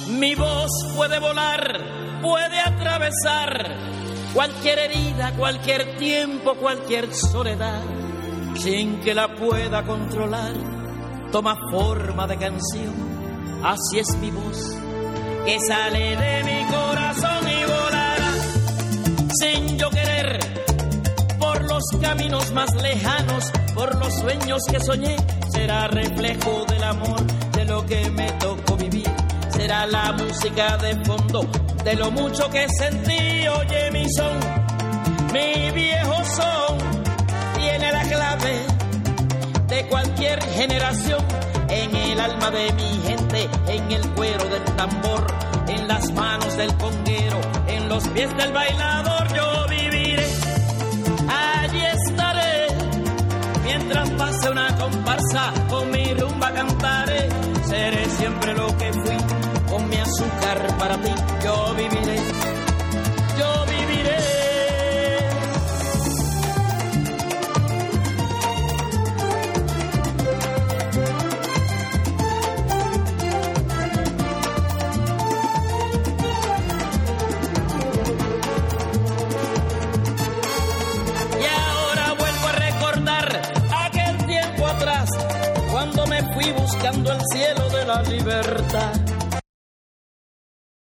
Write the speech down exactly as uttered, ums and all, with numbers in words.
Mi voz puede volar, puede atravesar cualquier herida, cualquier tiempo, cualquier soledad, sin que la pueda controlar. Toma forma de canción, así es mi voz, que sale de mi corazón y volará, sin yo querer, por los caminos más lejanos, por los sueños que soñé. Será reflejo del amor, de lo que me tocó vivir. Será la música de fondo, de lo mucho que sentí. Oye mi son, mi viejo son, tiene la clave de cualquier generación. En el alma de mi gente, en el cuero del tambor, en las manos del conguero, en los pies del bailador. Yo viviré, allí estaré, mientras pase una comparsa, con mi rumba cantaré. Seré siempre lo que fui, con mi azúcar para ti. Yo viviré, yo viviré. Y ahora vuelvo a recordar aquel tiempo atrás, cuando me fui buscando el cielo de la libertad.